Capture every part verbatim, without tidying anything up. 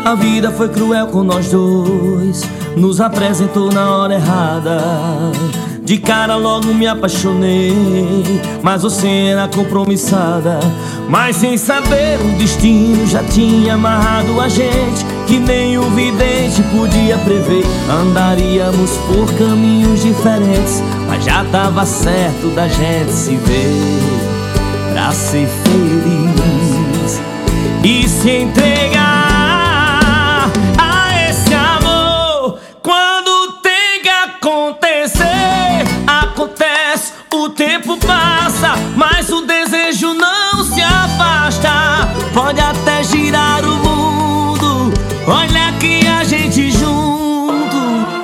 A vida foi cruel com nós dois, nos apresentou na hora errada. De cara logo me apaixonei, mas você era compromissada. Mas sem saber o destino já tinha amarrado a gente, que nem o vidente podia prever. Andaríamos por caminhos diferentes, mas já tava certo da gente se ver, pra ser feliz e se entregar a esse amor. Quando tem que acontecer, acontece. O tempo passa, mas o desejo não se afasta. Pode até girar o mundo, olha que a gente junto.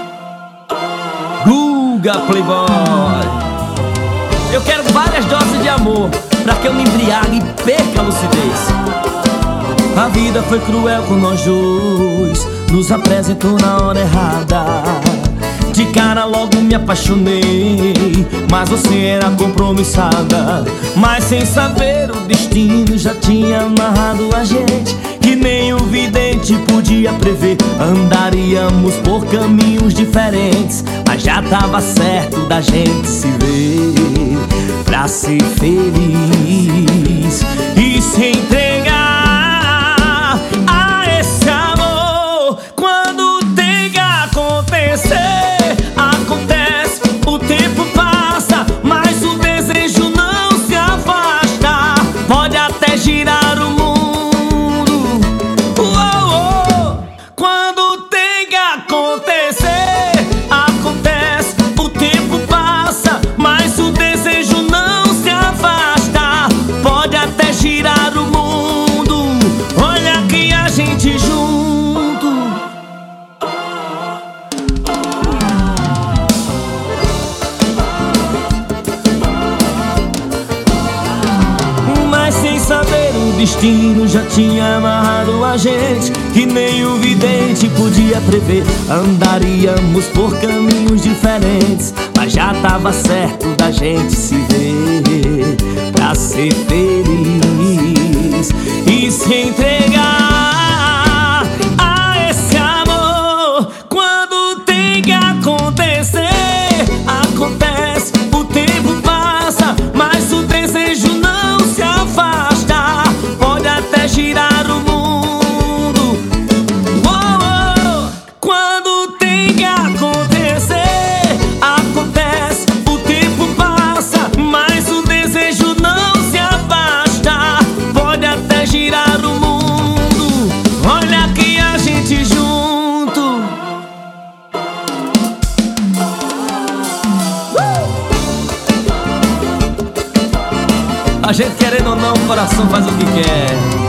Guga Playboy. Eu quero várias doses de amor, pra que eu me embriague e perca a lucidez. A vida foi cruel com nós dois, nos apresentou na hora errada. De cara logo me apaixonei, mas você era compromissada. Mas sem saber o destino já tinha amarrado a gente, que nem o vidente podia prever. Andaríamos por caminhos diferentes, mas já tava certo da gente se ver, pra ser feliz e se entregar a esse amor. Quando tem que acontecer, acontece. O tempo passa, mas o desejo não se afasta. Pode até girar o mundo. Uou, uou. Quando tem que acontecer, acontece. O tempo passa, mas o desejo não se afasta. Pode até girar o mundo, olha que a gente junto. Mas sem saber o destino já tinha amarrado a gente, que nem o vidente podia prever. Andaríamos por caminhos diferentes, mas já tava certo da gente se ver, pra ser feliz e se entregar a esse amor. Quando tem que acontecer, acontece. O tempo passa, mas o desejo não se afasta. Pode até girar o mundo. Oh, oh. Quando tem que acontecer, acontece. O tempo passa, mas o desejo não se afasta. Pode até girar o mundo, olha que a gente junto. A gente querendo ou não, o coração faz o que quer.